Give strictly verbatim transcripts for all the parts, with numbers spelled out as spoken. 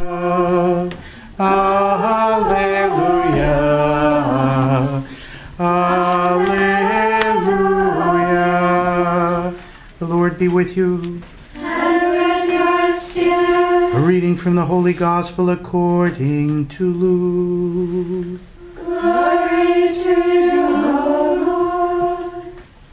Alleluia. Alleluia. The Lord be with you. And with your spirit. A reading from the Holy Gospel according to Luke. Glory to you, O Lord.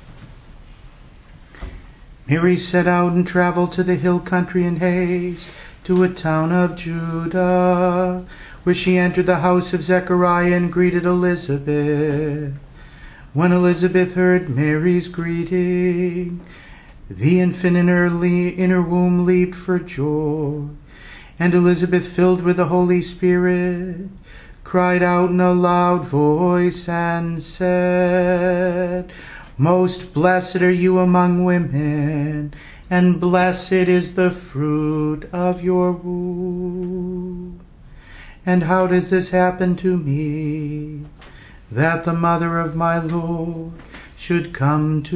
Mary set out and traveled to the hill country in haste, to a town of Judah, where she entered the house of Zechariah and greeted Elizabeth. When Elizabeth heard Mary's greeting, the infant in her, le- in her womb leaped for joy, and Elizabeth, filled with the Holy Spirit, cried out in a loud voice and said, Most blessed are you among women, and blessed is the fruit of your womb. And how does this happen to me, that the mother of my Lord should come to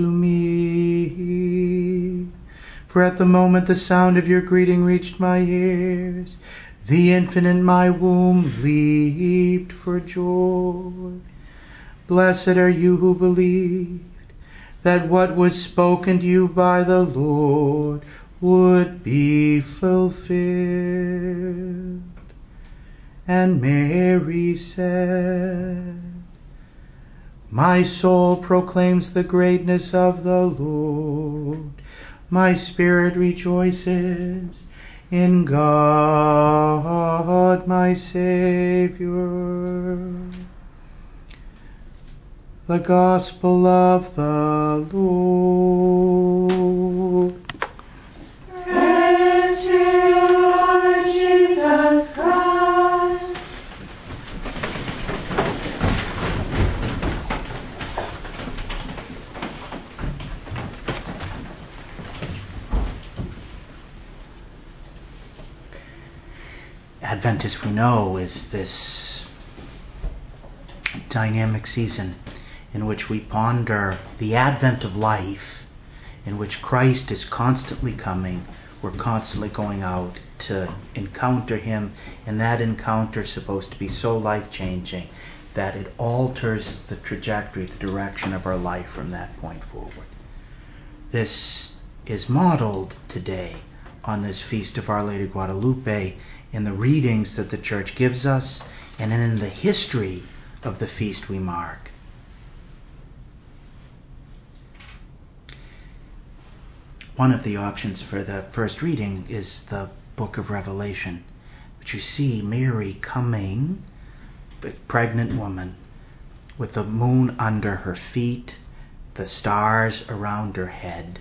me? For at the moment the sound of your greeting reached my ears, the infant in my womb leaped for joy. Blessed are you who believed that what was spoken to you by the Lord would be fulfilled. And Mary said, My soul proclaims the greatness of the Lord. My spirit rejoices in God, my Savior. The Gospel of the Lord. Praise to you, Lord Jesus Christ. Advent, as we know, is this dynamic season in which we ponder the advent of life, in which Christ is constantly coming. We're constantly going out to encounter him, and that encounter is supposed to be so life-changing that it alters the trajectory, the direction of our life from that point forward. This is modeled today on this feast of Our Lady of Guadalupe in the readings that the Church gives us and in the history of the feast we mark. One of the options for the first reading is the book of Revelation, which you see Mary coming, a pregnant woman, with the moon under her feet, the stars around her head,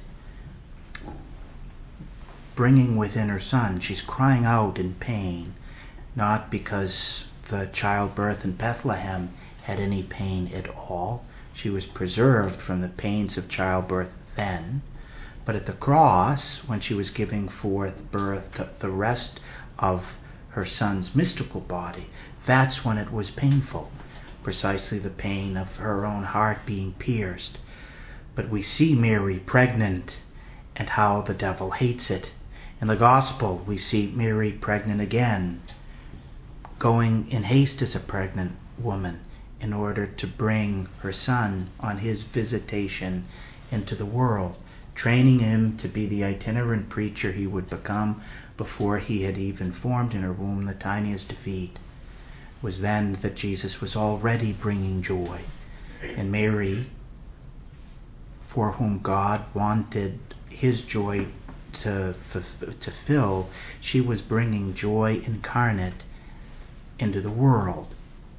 bringing within her son. She's crying out in pain, not because the childbirth in Bethlehem had any pain at all. She was preserved from the pains of childbirth then. But at the cross, when she was giving forth birth to the rest of her son's mystical body, that's when it was painful, precisely the pain of her own heart being pierced. But we see Mary pregnant and how the devil hates it. In the Gospel, we see Mary pregnant again, going in haste as a pregnant woman in order to bring her son on his visitation into the world, training him to be the itinerant preacher he would become before he had even formed in her womb the tiniest of feet. It was then that Jesus was already bringing joy. And Mary, for whom God wanted his joy to, to fill, she was bringing joy incarnate into the world.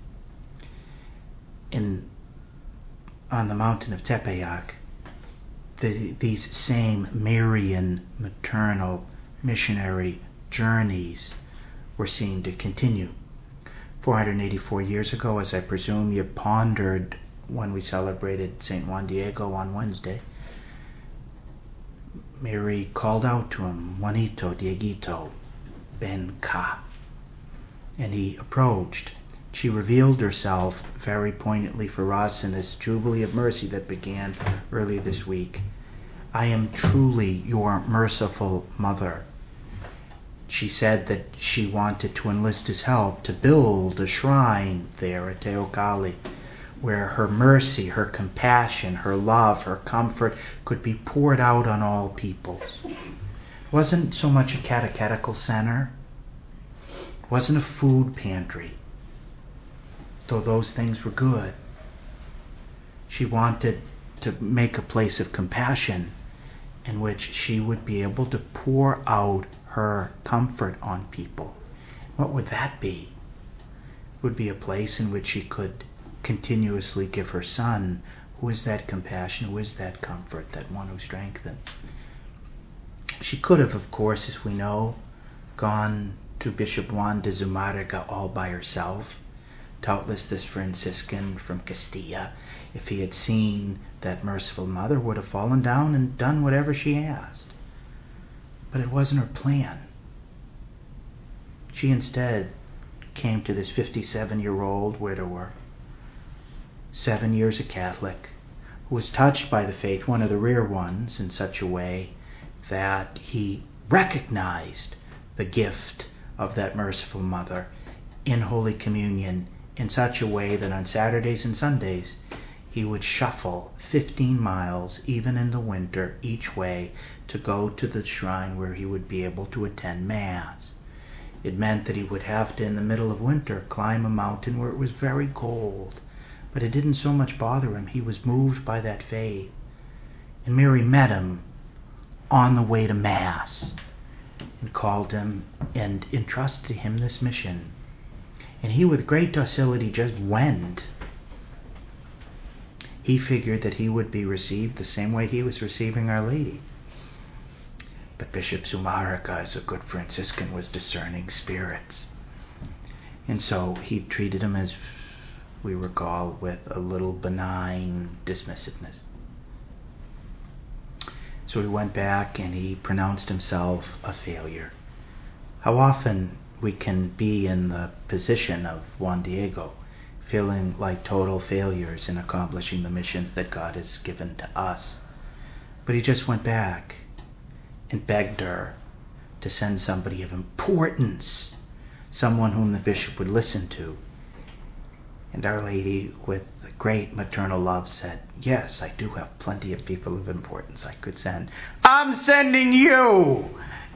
In, on the mountain of Tepeyac, The, these same Marian maternal missionary journeys were seen to continue. four hundred eighty-four years ago, as I presume you pondered when we celebrated Saint Juan Diego on Wednesday, Mary called out to him, Juanito, Dieguito, ven cá. And he approached. She revealed herself very poignantly for us in this Jubilee of Mercy that began early this week. I am truly your merciful mother. she said that she wanted to enlist his help to build a shrine there at Teocalli, where her mercy, her compassion, her love, her comfort could be poured out on all peoples. It wasn't so much a catechetical center. It wasn't a food pantry, though those things were good. She wanted to make a place of compassion in which she would be able to pour out her comfort on people. What would that be? It would be a place in which she could continuously give her son, who is that compassion, who is that comfort, that one who strengthens. She could have, of course, as we know, gone to Bishop Juan de Zumárraga all by herself. Doubtless this Franciscan from Castilla, if he had seen that merciful mother, would have fallen down and done whatever she asked. But it wasn't her plan. She instead came to this fifty-seven-year-old widower, seven years a Catholic, who was touched by the faith, one of the rare ones, in such a way that he recognized the gift of that merciful mother in Holy Communion in such a way that on Saturdays and Sundays he would shuffle fifteen miles, even in the winter, each way to go to the shrine where he would be able to attend Mass. It meant that he would have to, in the middle of winter, climb a mountain where it was very cold. But it didn't so much bother him. He was moved by that faith. And Mary met him on the way to Mass and called him and entrusted to him this mission. And he, with great docility, just went. He figured that he would be received the same way he was receiving Our Lady. But Bishop Zumárraga, as a good Franciscan, was discerning spirits. And so he treated him, as we recall, with a little benign dismissiveness. So he went back and he pronounced himself a failure. How often we can be in the position of Juan Diego, feeling like total failures in accomplishing the missions that God has given to us. But he just went back and begged her to send somebody of importance, someone whom the bishop would listen to. And Our Lady, with great maternal love, said, "Yes, I do have plenty of people of importance I could send. I'm sending you!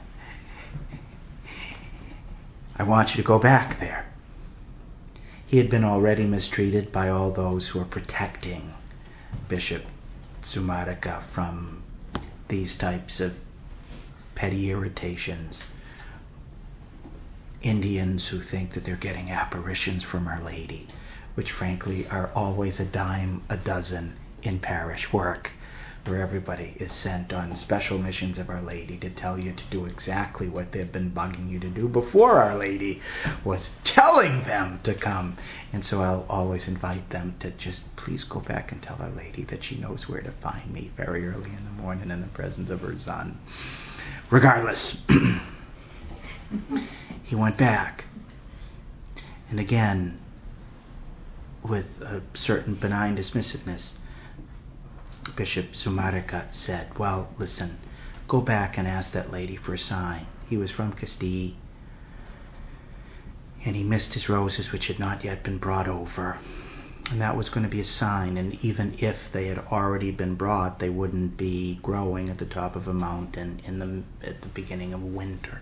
I want you to go back there." He had been already mistreated by all those who were protecting Bishop Zumárraga from these types of petty irritations. Indians who think that they're getting apparitions from Our Lady, which frankly are always a dime a dozen in parish work, where everybody is sent on special missions of Our Lady to tell you to do exactly what they've been bugging you to do before Our Lady was telling them to come. And so I'll always invite them to just please go back and tell Our Lady that she knows where to find me very early in the morning in the presence of her Son. Regardless, he went back. And again, with a certain benign dismissiveness, Bishop Zumárraga said, "Well, listen, go back and ask that lady for a sign." He was from Castile, and he missed his roses which had not yet been brought over. And that was going to be a sign, and even if they had already been brought, they wouldn't be growing at the top of a mountain in the at the beginning of winter.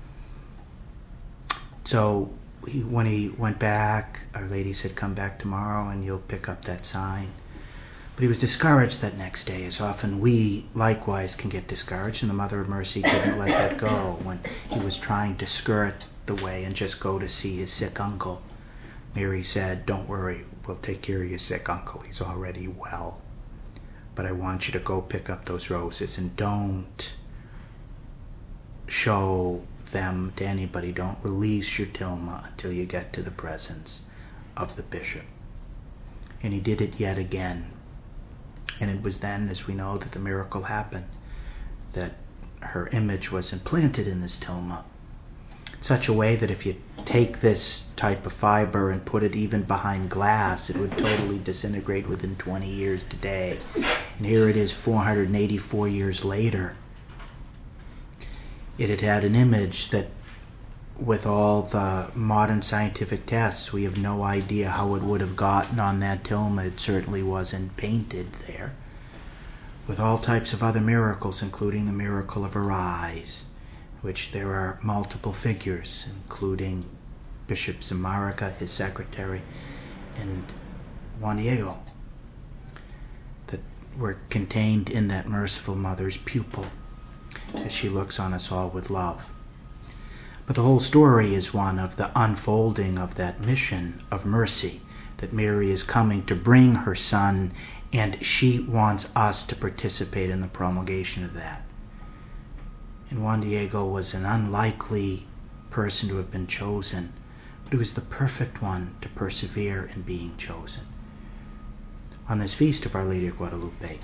So he, when he went back, Our Lady said, "Come back tomorrow and you'll pick up that sign." But he was discouraged that next day, as often we likewise can get discouraged, and the Mother of Mercy didn't let that go when he was trying to skirt the way and just go to see his sick uncle. Mary said, "Don't worry, we'll take care of your sick uncle. He's already well. But I want you to go pick up those roses and don't show them to anybody. Don't release your tilma until you get to the presence of the bishop." And he did it yet again. And it was then, as we know, that the miracle happened, that her image was implanted in this tilma in such a way that if you take this type of fiber and put it even behind glass, it would totally disintegrate within twenty years today. And here it is four hundred eighty-four years later. It had had an image that with all the modern scientific tests, we have no idea how it would have gotten on that tomb. It certainly wasn't painted there. With all types of other miracles, including the miracle of her eyes, which there are multiple figures, including Bishop Zamarica, his secretary, and Juan Diego, that were contained in that merciful mother's pupil as she looks on us all with love. But the whole story is one of the unfolding of that mission of mercy, that Mary is coming to bring her Son, and she wants us to participate in the promulgation of that. And Juan Diego was an unlikely person to have been chosen, but he was the perfect one to persevere in being chosen. On this feast of Our Lady of Guadalupe,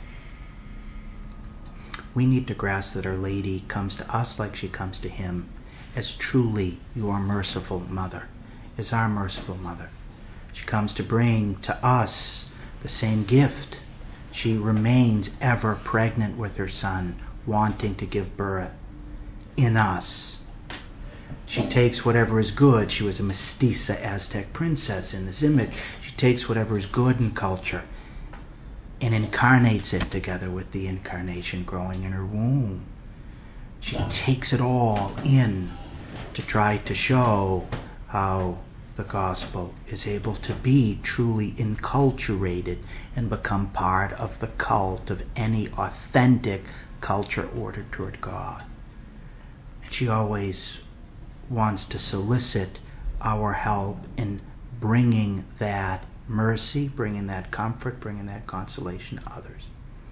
we need to grasp that Our Lady comes to us like she comes to him, as truly your merciful mother, as our merciful mother. She comes to bring to us the same gift. She remains ever pregnant with her Son, wanting to give birth in us. She takes whatever is good. She was a mestiza Aztec princess in this image. She takes whatever is good in culture and incarnates it together with the incarnation growing in her womb. She takes it all in to try to show how the gospel is able to be truly enculturated and become part of the cult of any authentic culture ordered toward God. And she always wants to solicit our help in bringing that mercy, bringing that comfort, bringing that consolation to others.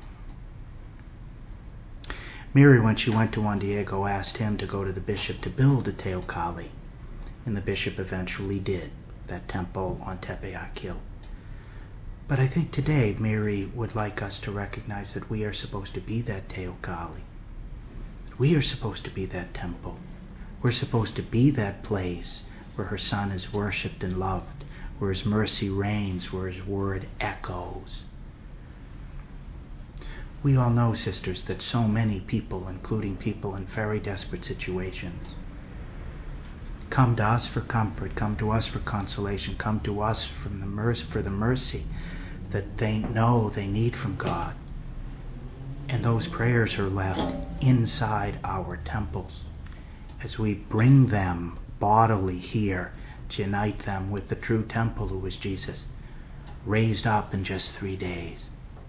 Mary, when she went to Juan Diego, asked him to go to the bishop to build a Teocalli, and the bishop eventually did, that temple on Tepeyac Hill. But I think today Mary would like us to recognize that we are supposed to be that Teocalli. We are supposed to be that temple. We're supposed to be that place where her Son is worshipped and loved, where his mercy reigns, where his word echoes. We all know, sisters, that so many people, including people in very desperate situations, come to us for comfort, come to us for consolation, come to us from the mercy, for the mercy that they know they need from God. And those prayers are left inside our temples as we bring them bodily here to unite them with the true temple who was Jesus, raised up in just three days.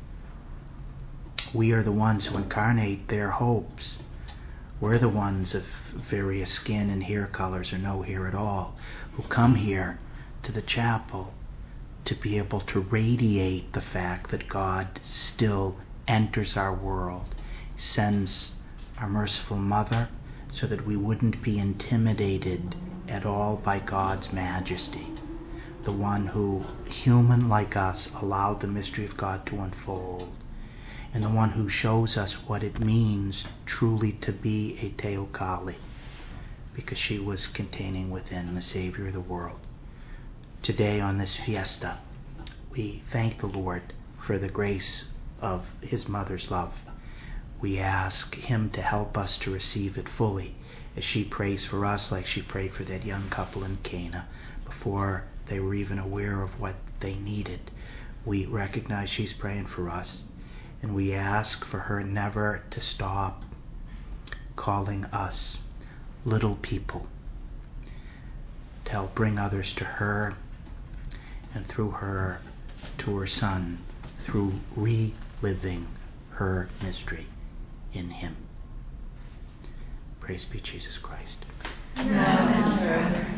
We are the ones who incarnate their hopes. We're the ones of various skin and hair colors or no hair at all, who come here to the chapel to be able to radiate the fact that God still enters our world, sends our merciful mother so that we wouldn't be intimidated at all by God's majesty, the one who, human like us, allowed the mystery of God to unfold, and the one who shows us what it means truly to be a Teocalli, because she was containing within the Savior of the world. Today on this fiesta, we thank the Lord for the grace of his mother's love. We ask him to help us to receive it fully, as she prays for us like she prayed for that young couple in Cana before they were even aware of what they needed. We recognize she's praying for us, and we ask for her never to stop calling us little people, to help bring others to her, and through her to her Son, through reliving her mystery in him. Praise be Jesus Christ. Now and forever.